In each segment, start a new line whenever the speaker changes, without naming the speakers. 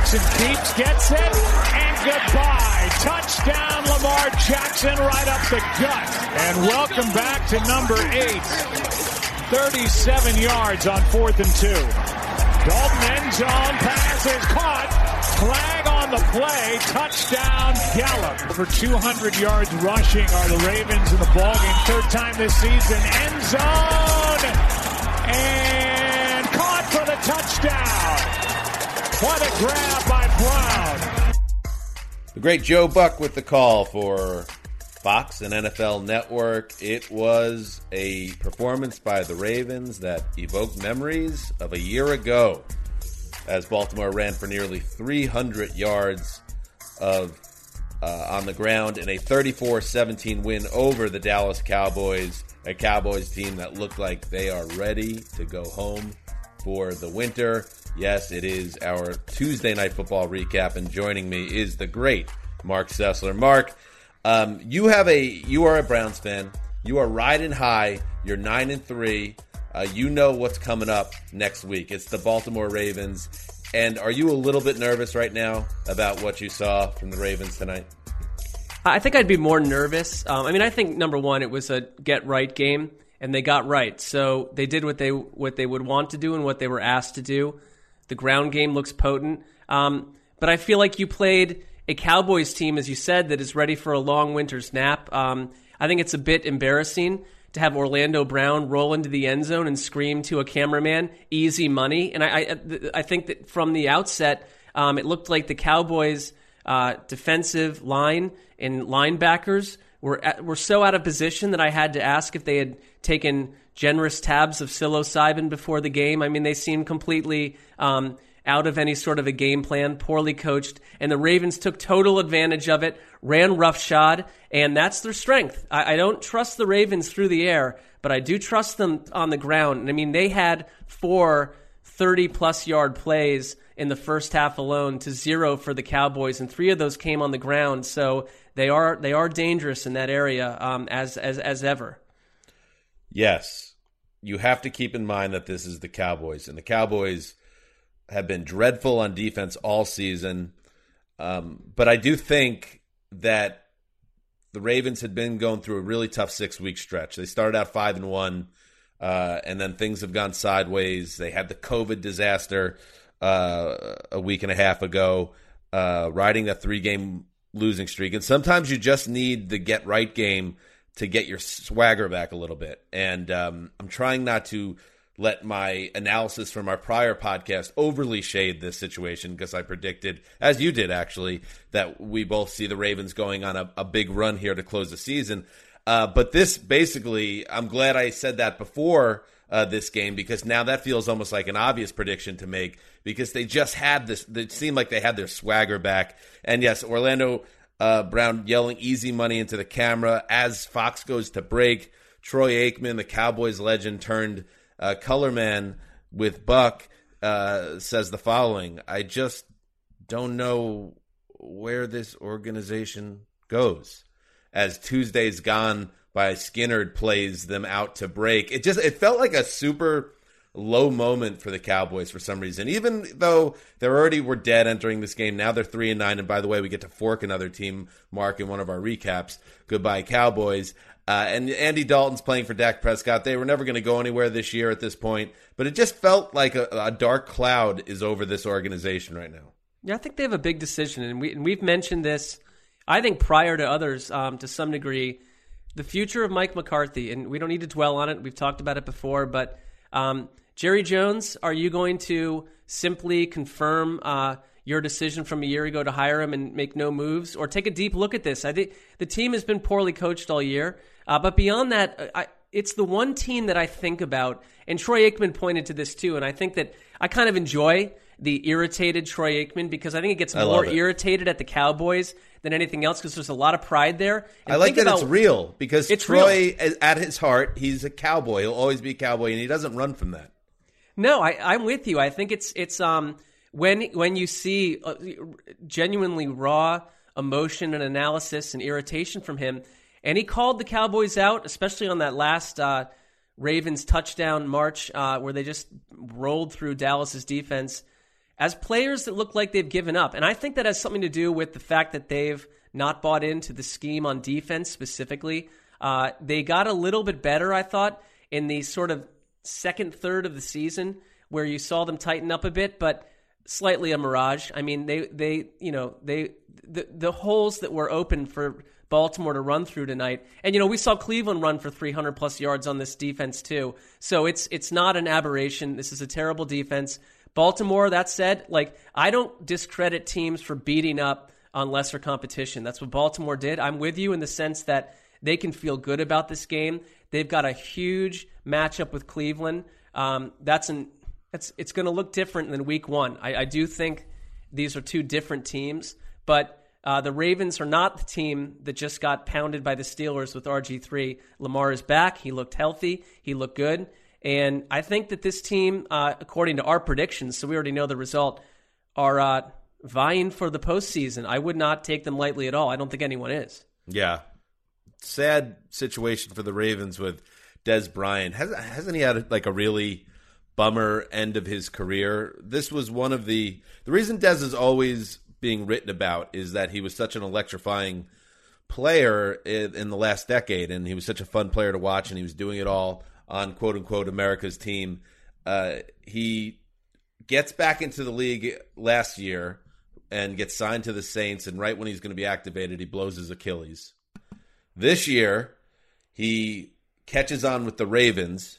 Jackson keeps, gets it, and goodbye. Touchdown, Lamar Jackson, right up the gut. And welcome back to number 8. 37 yards on 4th and 2. Dalton end zone, pass is caught. Flag on the play, touchdown Gallup. Over 200 yards rushing are the Ravens in the ballgame. 3rd time this season, end zone, and caught for the touchdown. What a grab by Brown.
The great Joe Buck with the call for Fox and NFL Network. It was a performance by the Ravens that evoked memories of a year ago, as Baltimore ran for nearly 300 yards on the ground in a 34-17 win over the Dallas Cowboys, a Cowboys team that looked like they are ready to go home for the winter. Yes, it is our Tuesday Night Football recap, and joining me is the great Mark Sessler. Mark, you are a Browns fan. You are riding high. You're 9-3. You know what's coming up next week. It's the Baltimore Ravens. And are you a little bit nervous right now about what you saw from the Ravens tonight?
I think I'd be more nervous. I think, number one, it was a get-right game, and they got right. So they did what they would want to do and what they were asked to do. The ground game looks potent. But I feel like you played a Cowboys team, as you said, that is ready for a long winter's nap. I think it's a bit embarrassing to have Orlando Brown roll into the end zone and scream to a cameraman, "Easy money." And I think that from the outset, it looked like the Cowboys' defensive line and linebackers were so out of position that I had to ask if they had taken generous tabs of psilocybin before the game. I mean, they seemed completely out of any sort of a game plan, poorly coached, and the Ravens took total advantage of it, ran roughshod, and that's their strength. I don't trust the Ravens through the air, but I do trust them on the ground. And I mean, they had 4 30-plus yard plays in the first half alone to 0 for the Cowboys, and 3 of those came on the ground. So they are dangerous in that area as ever.
Yes, you have to keep in mind that this is the Cowboys, and the Cowboys have been dreadful on defense all season. But I do think that the Ravens had been going through a really tough 6-week stretch. They started out 5-1, and then things have gone sideways. They had the COVID disaster a week and a half ago, riding a 3-game losing streak. And sometimes you just need the get-right game to get your swagger back a little bit. And I'm trying not to let my analysis from our prior podcast overly shade this situation, because I predicted, as you did actually, that we both see the Ravens going on a big run here to close the season. But this basically, I'm glad I said that before this game, because now that feels almost like an obvious prediction to make, because they just had this, it seemed like they had their swagger back. And yes, Orlando Brown yelling "easy money" into the camera as Fox goes to break. Troy Aikman, the Cowboys legend turned color man with Buck, says the following: "I just don't know where this organization goes," as Tuesday's Gone by Skinnerd plays them out to break. It felt like a super low moment for the Cowboys for some reason. Even though they already were dead entering this game, now they're 3-9. And by the way, we get to fork another team, Mark, in one of our recaps. Goodbye, Cowboys. And Andy Dalton's playing for Dak Prescott. They were never going to go anywhere this year at this point. But it just felt like a dark cloud is over this organization right now.
Yeah, I think they have a big decision. And we've mentioned this, I think, prior to others to some degree, the future of Mike McCarthy. And we don't need to dwell on it. We've talked about it before. But Jerry Jones, are you going to simply confirm your decision from a year ago to hire him and make no moves, or take a deep look at this? I think the team has been poorly coached all year. But beyond that, it's the one team that I think about, and Troy Aikman pointed to this too, and I think that I kind of enjoy the irritated Troy Aikman, because I think it gets more irritated at the Cowboys than anything else, because there's a lot of pride there. And
I like that it's real, because
it's
Troy, at his heart, he's a cowboy. He'll always be a cowboy, and he doesn't run from that.
No, I'm with you. I think it's when you see genuinely raw emotion and analysis and irritation from him, and he called the Cowboys out, especially on that last Ravens touchdown march where they just rolled through Dallas's defense. as players that look like they've given up. And I think that has something to do with the fact that they've not bought into the scheme on defense specifically. They got a little bit better, I thought, in the sort of second third of the season where you saw them tighten up a bit, but slightly a mirage. I mean, the holes that were open for Baltimore to run through tonight. And, we saw Cleveland run for 300-plus yards on this defense, too. So it's not an aberration. This is a terrible defense. Baltimore, that said, I don't discredit teams for beating up on lesser competition. That's what Baltimore did. I'm with you in the sense that they can feel good about this game. They've got a huge matchup with Cleveland. It's going to look different than week one. I do think these are two different teams, but the Ravens are not the team that just got pounded by the Steelers with RG3. Lamar is back. He looked healthy. He looked good. And I think that this team, according to our predictions, so we already know the result, are vying for the postseason. I would not take them lightly at all. I don't think anyone is.
Yeah. Sad situation for the Ravens with Dez Bryant. Hasn't he had a really bummer end of his career? This was one of the reason Dez is always being written about is that he was such an electrifying player in the last decade, and he was such a fun player to watch, and he was doing it all on quote-unquote America's team. He gets back into the league last year and gets signed to the Saints, and right when he's going to be activated, he blows his Achilles. This year, he catches on with the Ravens,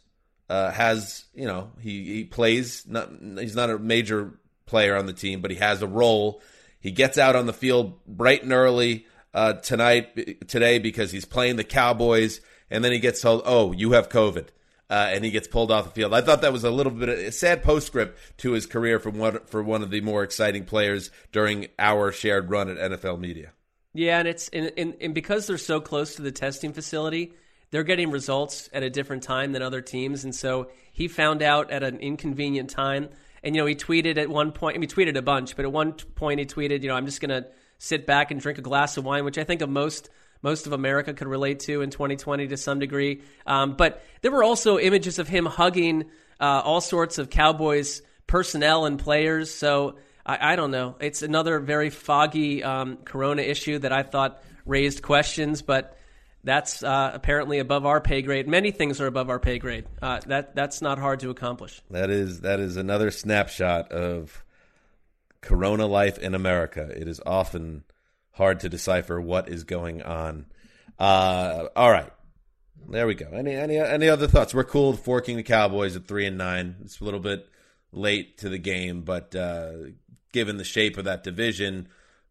he plays, he's not a major player on the team, but he has a role. He gets out on the field bright and early today because he's playing the Cowboys, and then he gets told, "Oh, you have COVID," and he gets pulled off the field. I thought that was a little bit of a sad postscript to his career for one of the more exciting players during our shared run at NFL Media.
Yeah, and it's and because they're so close to the testing facility, they're getting results at a different time than other teams, and so he found out at an inconvenient time. And, he tweeted at one point, he tweeted a bunch, but at one point he tweeted, I'm just going to sit back and drink a glass of wine, which I think of most of America could relate to in 2020 to some degree. But there were also images of him hugging all sorts of Cowboys personnel and players. So I don't know. It's another very foggy corona issue that I thought raised questions, but that's apparently above our pay grade. Many things are above our pay grade. That's not hard to accomplish.
That is another snapshot of corona life in America. It is often hard to decipher what is going on. All right, there we go. Any other thoughts? We're cool with forking the Cowboys at 3-9. It's a little bit late to the game, but given the shape of that division,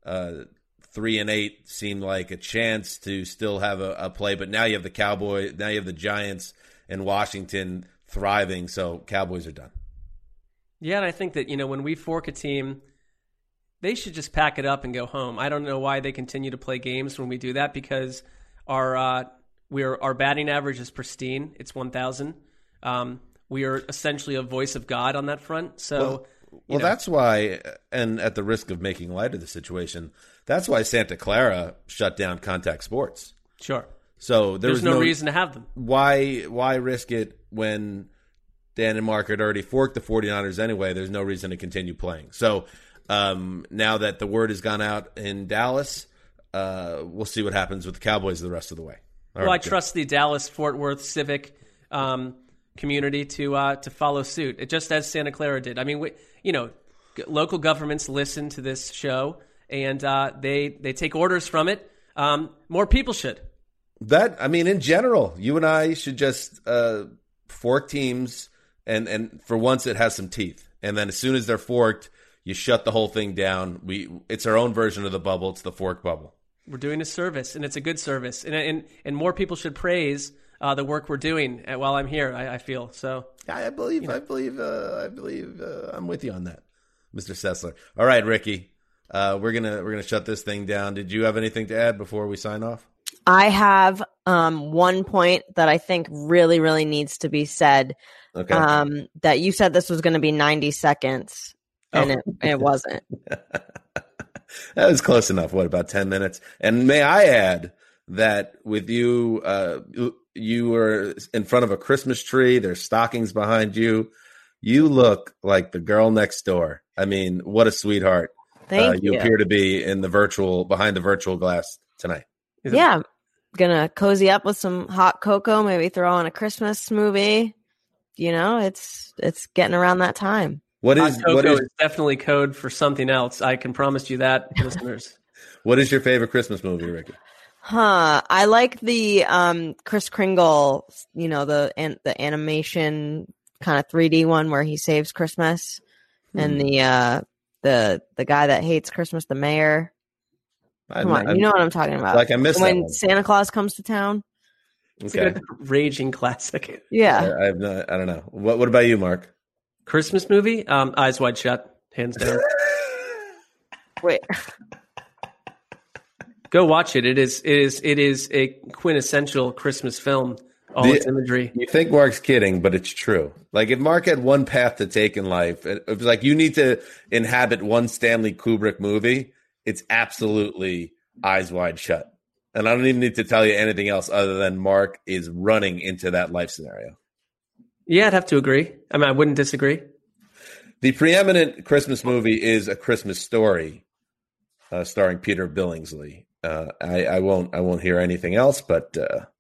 3-8 seemed like a chance to still have a play, but now you have the Cowboys, now you have the Giants and Washington thriving, so Cowboys are done.
Yeah, and I think that, when we fork a team, they should just pack it up and go home. I don't know why they continue to play games when we do that, because our batting average is pristine. It's 1,000. We are essentially a voice of God on that front. So,
well, that's why, and at the risk of making light of the situation, that's why Santa Clara shut down contact sports.
Sure.
So
there's no reason to have them.
Why risk it when Dan and Mark had already forked the 49ers anyway? There's no reason to continue playing. So now that the word has gone out in Dallas, we'll see what happens with the Cowboys the rest of the way.
I trust the Dallas-Fort Worth civic community to follow suit, just as Santa Clara did. I mean, local governments listen to this show, and they take orders from it. More people should.
In general, you and I should just fork teams, and for once it has some teeth. And then as soon as they're forked, you shut the whole thing down. It's our own version of the bubble. It's the fork bubble.
We're doing a service, and it's a good service. And more people should praise the work we're doing while I'm here. I feel so.
I believe I'm with you on that, Mr. Sessler. All right, Ricky, we're gonna shut this thing down. Did you have anything to add before we sign off?
I have one point that I think really, really needs to be said.
Okay.
That you said this was going to be 90 seconds, and it wasn't.
That was close enough. What, about 10 minutes? And may I add that with you, you were in front of a Christmas tree. There's stockings behind you. You look like the girl next door. I mean, what a sweetheart.
Thank you.
You appear to be in behind the virtual glass tonight.
Yeah, I'm gonna cozy up with some hot cocoa, maybe throw on a Christmas movie. You know, it's getting around that time.
What is definitely code for something else. I can promise you that, listeners.
What is your favorite Christmas movie, Ricky?
I like the Kris Kringle, the animation kind of 3D one where he saves Christmas, and the guy that hates Christmas, the mayor. Come on, you know what I'm talking about.
Like I missed
when Santa Claus comes to town.
It's a good raging classic.
Yeah,
I don't know. What about you, Mark?
Christmas movie? Eyes Wide Shut, hands down.
Wait.
Go watch it. It is a quintessential Christmas film. All its imagery.
You think Mark's kidding, but it's true. Like if Mark had one path to take in life, it was like you need to inhabit one Stanley Kubrick movie. It's absolutely Eyes Wide Shut. And I don't even need to tell you anything else other than Mark is running into that life scenario.
Yeah, I'd have to agree. I mean, I wouldn't disagree.
The preeminent Christmas movie is A Christmas Story, starring Peter Billingsley. I won't hear anything else, but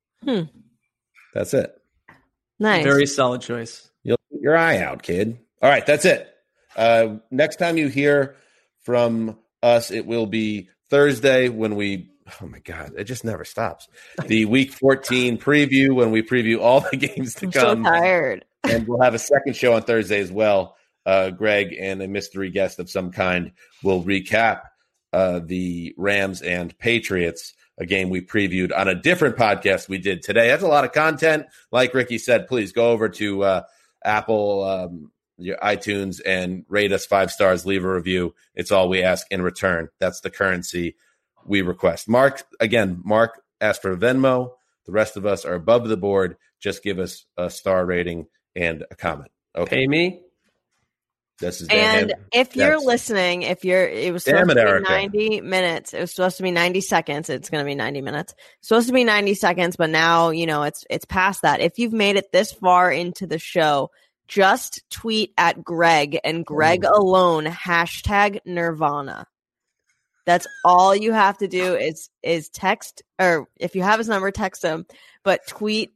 that's it.
Nice.
Very solid choice.
You'll keep your eye out, kid. All right, that's it. Next time you hear from us, it will be Thursday when oh my God, it just never stops. The Week 14 preview when we preview all the games to come.
I'm so tired.
And we'll have a second show on Thursday as well. Greg and a mystery guest of some kind will recap the Rams and Patriots, a game we previewed on a different podcast we did today. That's a lot of content. Like Ricky said, please go over to Apple, your iTunes, and rate us 5 stars, leave a review. It's all we ask in return. That's the currency we request. Mark asked for a Venmo. The rest of us are above the board. Just give us a star rating and a comment. Okay.
Pay me.
This is
if you're listening, it was supposed to be 90 minutes. It was supposed to be 90 seconds. It's going to be 90 minutes. It's supposed to be 90 seconds, but now, it's past that. If you've made it this far into the show, just tweet at Greg and Greg alone, #Nirvana. That's all you have to do is text, or if you have his number, text him, but tweet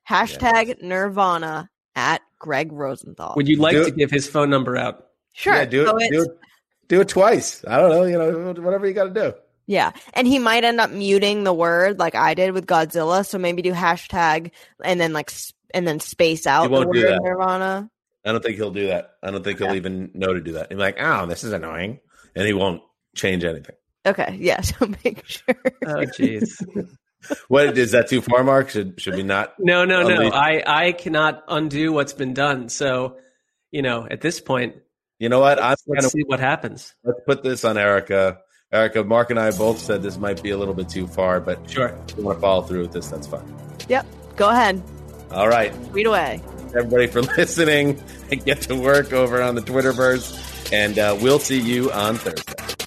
#Nirvana at Greg Rosenthal.
Would you like to give his phone number out?
Sure.
Yeah, do it twice. I don't know, whatever you got to do.
Yeah. And he might end up muting the word like I did with Godzilla. So maybe do hashtag and then space out the word Nirvana.
I don't think he'll do that. I don't think he'll even know to do that. He'll be like, oh, this is annoying. And he won't change anything.
Okay. Yeah. So make sure.
Oh, jeez.
What is that too far, Mark? Should we not?
No. I cannot undo what's been done. So, at this point,
you know what?
Let's see what happens.
Let's put this on Erica. Erica, Mark and I both said this might be a little bit too far, but
sure.
If you want to follow through with this, that's fine.
Yep. Go ahead.
All right.
Tweet away.
Everybody for listening and get to work over on the Twitterverse. And we'll see you on Thursday.